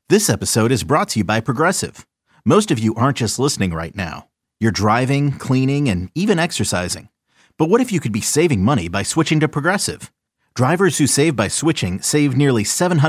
This episode is brought to you by Progressive. Most of you aren't just listening right now. You're driving, cleaning, and even exercising. But what if you could be saving money by switching to Progressive? Drivers who save by switching save nearly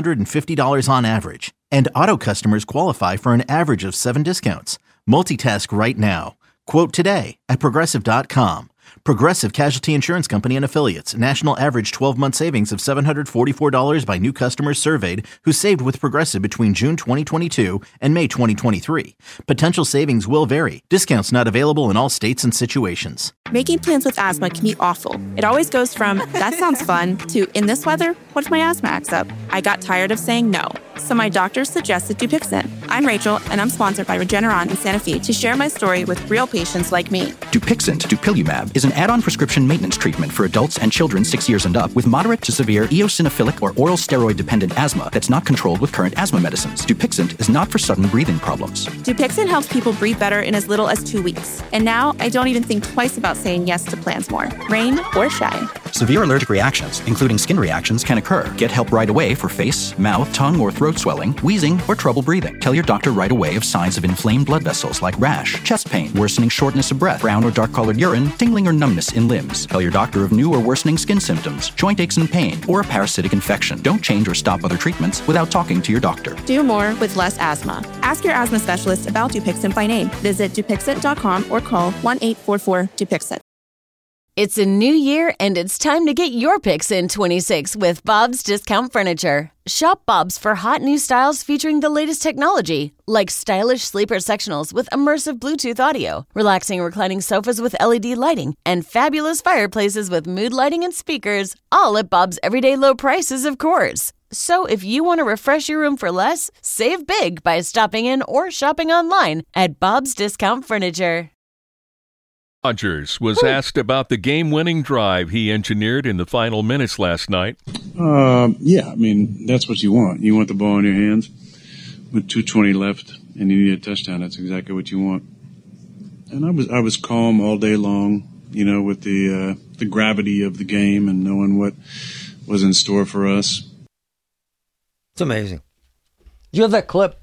$750 on average. And auto customers qualify for an average of 7 discounts. Multitask right now. Quote today at Progressive.com. Progressive Casualty Insurance Company and Affiliates. National average 12-month savings of $744 by new customers surveyed who saved with Progressive between June 2022 and May 2023. Potential savings will vary. Discounts not available in all states and situations. Making plans with asthma can be awful. It always goes from, that sounds fun, to, in this weather, what if my asthma acts up? I got tired of saying no. So my doctor suggested Dupixent. I'm Rachel, and I'm sponsored by Regeneron in Santa Fe to share my story with real patients like me. Dupixent, dupilumab, is an add-on prescription maintenance treatment for adults and children 6 years and up with moderate to severe eosinophilic or oral steroid-dependent asthma that's not controlled with current asthma medicines. Dupixent is not for sudden breathing problems. Dupixent helps people breathe better in as little as 2 weeks. And now I don't even think twice about saying yes to plans more, rain or shine. Severe allergic reactions, including skin reactions, can occur. Get help right away for face, mouth, tongue, or throat swelling, wheezing, or trouble breathing. Tell your doctor right away of signs of inflamed blood vessels like rash, chest pain, worsening shortness of breath, brown or dark-colored urine, tingling or numbness in limbs. Tell your doctor of new or worsening skin symptoms, joint aches and pain, or a parasitic infection. Don't change or stop other treatments without talking to your doctor. Do more with less asthma. Ask your asthma specialist about Dupixent by name. Visit Dupixent.com or call 1-844-DUPIXENT. It's a new year, and it's time to get your picks in 26 with Bob's Discount Furniture. Shop Bob's for hot new styles featuring the latest technology, like stylish sleeper sectionals with immersive Bluetooth audio, relaxing reclining sofas with LED lighting, and fabulous fireplaces with mood lighting and speakers, all at Bob's everyday low prices, of course. So if you want to refresh your room for less, save big by stopping in or shopping online at Bob's Discount Furniture. Rodgers was asked about the game-winning drive he engineered in the final minutes last night. Yeah, I mean, that's what you want. You want the ball in your hands with 2:20 left, and you need a touchdown. That's exactly what you want. And I was calm all day long, you know, with the gravity of the game and knowing what was in store for us. It's amazing. You have that clip?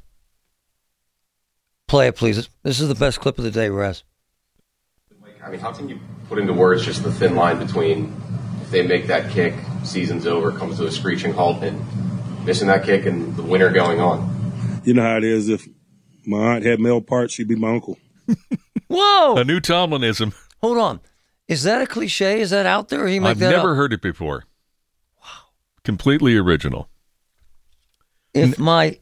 Play it, please. This is the best clip of the day, Raz. I mean, how can you put into words just the thin line between if they make that kick, season's over, comes to a screeching halt, and missing that kick and the winter going on? You know how it is. If my aunt had male parts, she'd be my uncle. Whoa! A new Tomlinism. Hold on. Is that a cliche? Is that out there? Or he make I've that never up? heard it before. Wow. Completely original. If my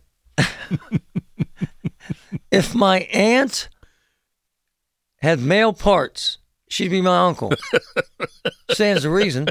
aunt had male parts, she'd be my uncle. Stands to reason.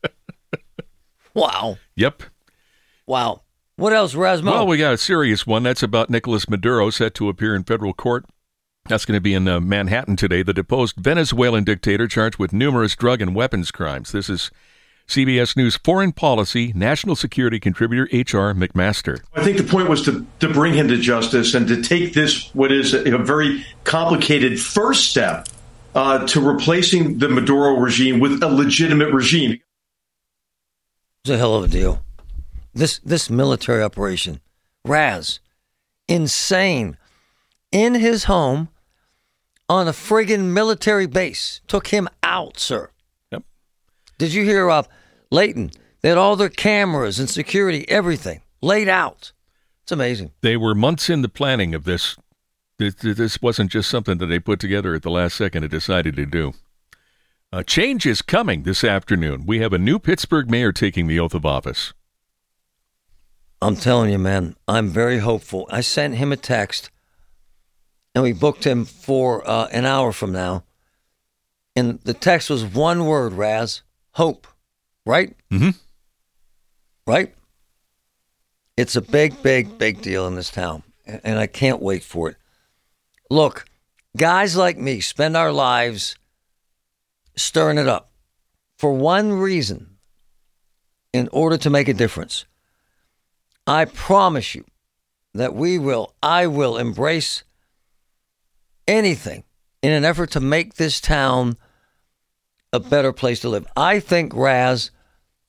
Wow. Yep. Wow. What else, Rasmo? Well, we got a serious one. That's about Nicolas Maduro, set to appear in federal court. That's going to be in Manhattan today. The deposed Venezuelan dictator charged with numerous drug and weapons crimes. This is CBS News foreign policy, national security contributor H.R. McMaster. I think the point was to bring him to justice and to take this, what is a very complicated first step to replacing the Maduro regime with a legitimate regime. It's a hell of a deal. This military operation, Raz, insane. In his home, on a friggin' military base, took him out, sir. Yep. Did you hear Leighton? They had all their cameras and security, everything laid out. It's amazing. They were months in the planning of this. This wasn't just something that they put together at the last second and decided to do. Change is coming this afternoon. We have a new Pittsburgh mayor taking the oath of office. I'm telling you, man, I'm very hopeful. I sent him a text, and we booked him for an hour from now. And the text was one word, Raz, hope. Right? Mm-hmm. Right? It's a big, big, big deal in this town, and I can't wait for it. Look, guys like me spend our lives stirring it up for one reason, in order to make a difference. I promise you that I will embrace anything in an effort to make this town a better place to live. I think, Raz,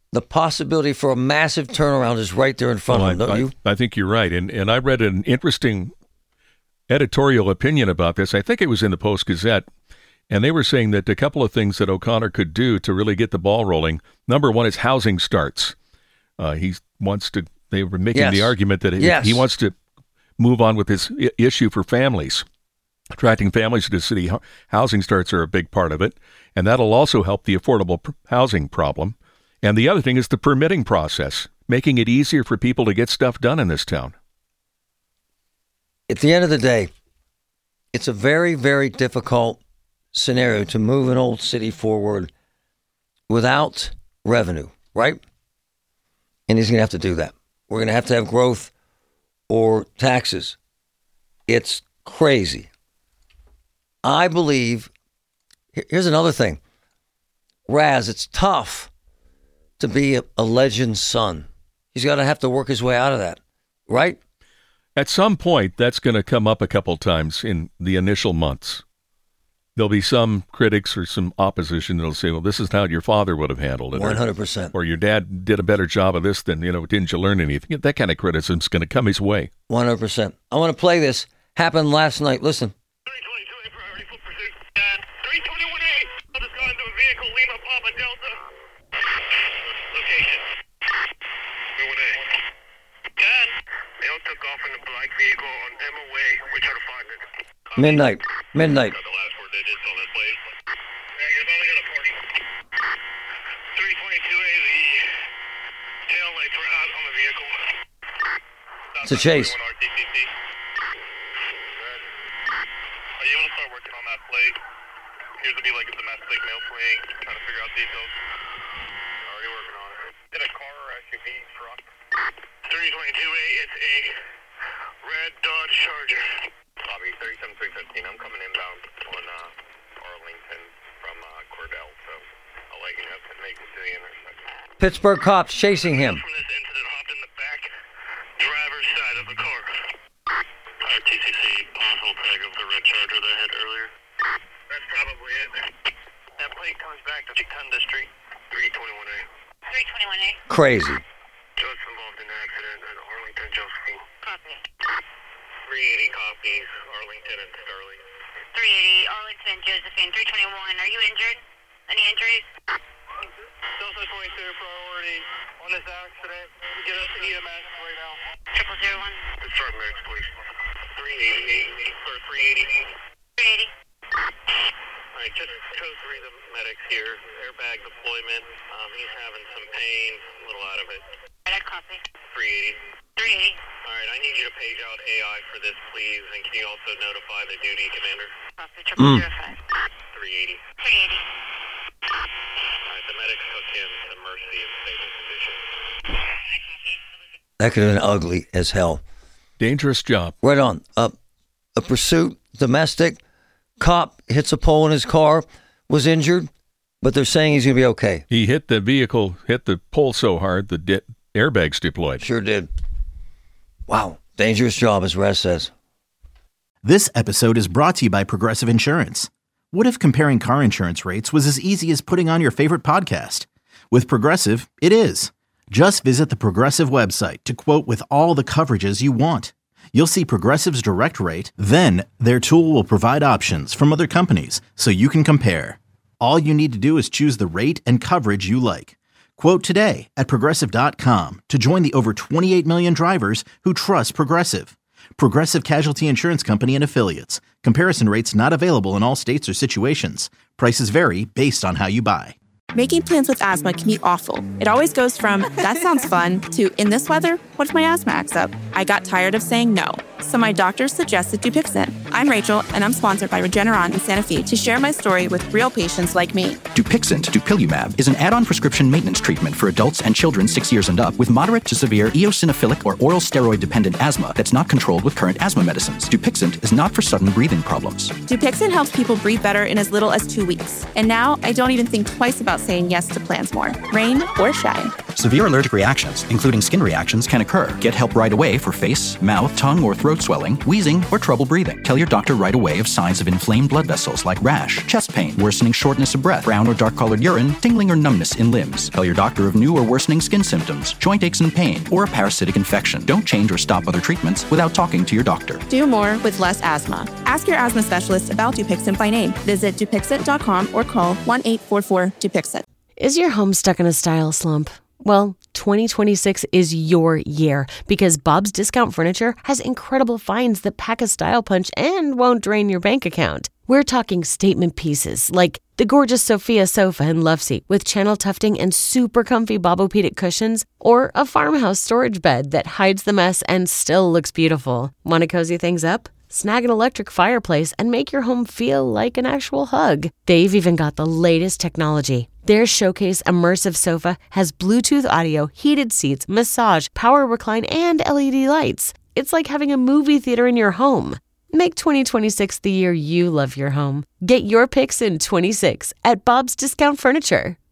the possibility for a massive turnaround is right there in front of them, don't you? I think you're right. And I read an interesting editorial opinion about this. I think it was in the Post-Gazette. And they were saying that a couple of things that O'Connor could do to really get the ball rolling. Number one is housing starts. They were making the argument that he wants to move on with this issue for families. Attracting families to the city. Housing starts are a big part of it. And that'll also help the affordable housing problem. And the other thing is the permitting process, making it easier for people to get stuff done in this town. At the end of the day, it's a very, very difficult scenario to move an old city forward without revenue, right? And he's going to have to do that. We're going to have growth or taxes. It's crazy. I believe, here's another thing. Raz, it's tough to be a legend's son. He's got to have to work his way out of that, right? At some point, that's going to come up a couple times in the initial months. There'll be some critics or some opposition that'll say, well, this is how your father would have handled it. 100%. Or your dad did a better job of this than, didn't you learn anything? That kind of criticism's going to come his way. 100%. I want to play this. Happened last night. Listen. 322A priority full pursuit. 321A. Just got into a vehicle, Lima Papa Delta. Location. 321A. Dad. They all took off in the black vehicle on Emma Way. We try to find it. Midnight. Got the last four digits on that plate. Yeah, you've only got a party. 322A, the tail lights were out on the vehicle. It's a chase. Are you able to start working on that plate? Appears to be like a domestic mail swing. Trying to figure out details. Already working on it. Is it a car or SUV truck? 322A, it's a red Dodge Charger. Bobby, 37315. I'm coming inbound on Arlington from Cordell, so I'll let you know to make it to the intersection. Pittsburgh cops chasing him. From this incident, hopped in the back driver's side of the car. TCC, possible tag of the red Charger that I had earlier. That's probably it. That plate comes back to Chicunda Street, 321A. 321A. Crazy. Just involved in an accident at Arlington, Josephine. Copy. 380 copies, Arlington and Sterling. 380, Arlington, Josephine, 321. Are you injured? Any injuries? Delta 22 priority on this accident. Get us to EMS right now. 0001. Let's start medics, please. 380 or 380. 380. Alright, just code 3 the medics here. Airbag deployment. He's having some pain, a little out of it. I copy. 380. 380. Alright, I need you to page out AI for this, please. And can you also notify the duty commander? Copy. 0005. 380. 380. Alright, the medics took him to Mercy in stable condition. That could have been ugly as hell. Dangerous job. Right on. A pursuit, domestic, cop hits a pole in his car, was injured, but they're saying he's going to be okay. He hit the vehicle, hit the pole so hard, the airbags deployed. Sure did. Wow. Dangerous job, as Raz says. This episode is brought to you by Progressive Insurance. What if comparing car insurance rates was as easy as putting on your favorite podcast? With Progressive, it is. Just visit the Progressive website to quote with all the coverages you want. You'll see Progressive's direct rate, then their tool will provide options from other companies so you can compare. All you need to do is choose the rate and coverage you like. Quote today at Progressive.com to join the over 28 million drivers who trust Progressive. Progressive Casualty Insurance Company and Affiliates. Comparison rates not available in all states or situations. Prices vary based on how you buy. Making plans with asthma can be awful. It always goes from, that sounds fun, to, in this weather, what if my asthma acts up? I got tired of saying no, so my doctor suggested Dupixent. I'm Rachel, and I'm sponsored by Regeneron in Santa Fe to share my story with real patients like me. Dupixent, dupilumab, is an add-on prescription maintenance treatment for adults and children 6 years and up with moderate to severe eosinophilic or oral steroid-dependent asthma that's not controlled with current asthma medicines. Dupixent is not for sudden breathing problems. Dupixent helps people breathe better in as little as 2 weeks. And now I don't even think twice about saying yes to plans more, rain or shine. Severe allergic reactions, including skin reactions, can occur. Get help right away for face, mouth, tongue, or throat swelling, wheezing, or trouble breathing. Tell your doctor right away of signs of inflamed blood vessels like rash, chest pain, worsening shortness of breath, brown or dark-colored urine, tingling or numbness in limbs. Tell your doctor of new or worsening skin symptoms, joint aches and pain, or a parasitic infection. Don't change or stop other treatments without talking to your doctor. Do more with less asthma. Ask your asthma specialist about Dupixent by name. Visit Dupixent.com or call 1-844-DUPIXENT. Is your home stuck in a style slump? Well, 2026 is your year because Bob's Discount Furniture has incredible finds that pack a style punch and won't drain your bank account. We're talking statement pieces like the gorgeous Sophia sofa and love seat with channel tufting and super comfy Bobopedic cushions, or a farmhouse storage bed that hides the mess and still looks beautiful. Want to cozy things up? Snag an electric fireplace and make your home feel like an actual hug. They've even got the latest technology. Their Showcase Immersive Sofa has Bluetooth audio, heated seats, massage, power recline, and LED lights. It's like having a movie theater in your home. Make 2026 the year you love your home. Get your picks in 26 at Bob's Discount Furniture.